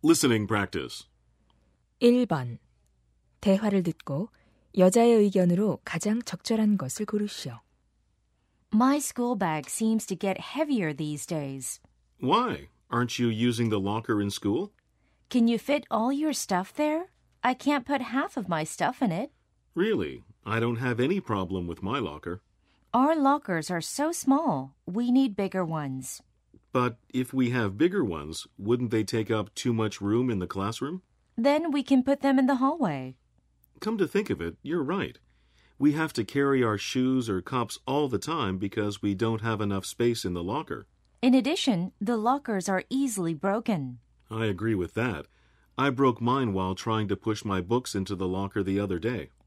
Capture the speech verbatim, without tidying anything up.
Listening practice. 일 번. 대화를 듣고 여자의 의견으로 가장 적절한 것을 고르시오. My school bag seems to get heavier these days. Why? Aren't you using the locker in school? Can you fit all your stuff there? I can't put half of my stuff in it. Really? I don't have any problem with my locker. Our lockers are so small. We need bigger ones. But if we have bigger ones, wouldn't they take up too much room in the classroom? Then we can put them in the hallway. Come to think of it, you're right. We have to carry our shoes or cups all the time because we don't have enough space in the locker. In addition, the lockers are easily broken. I agree with that. I broke mine while trying to push my books into the locker the other day.